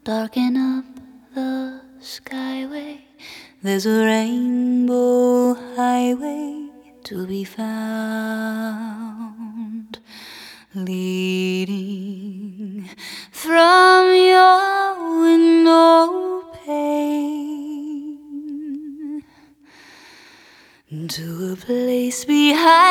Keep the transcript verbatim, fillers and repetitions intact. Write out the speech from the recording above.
darken up the skyway. There's a rainbow highway to be found, leading from your window pane to a place behind